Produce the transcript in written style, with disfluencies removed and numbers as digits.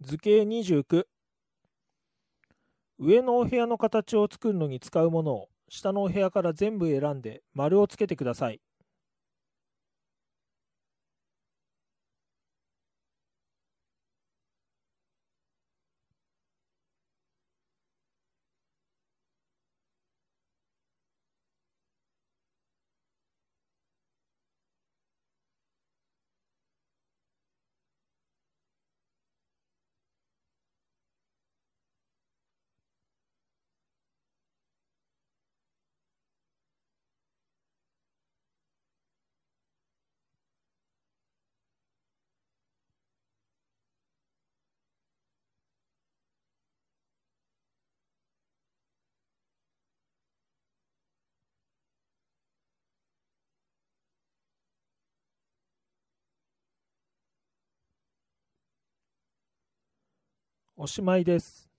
図形29。上のお部屋の形を作るのに使うものを下のお部屋から全部選んで丸をつけてください。おしまいです。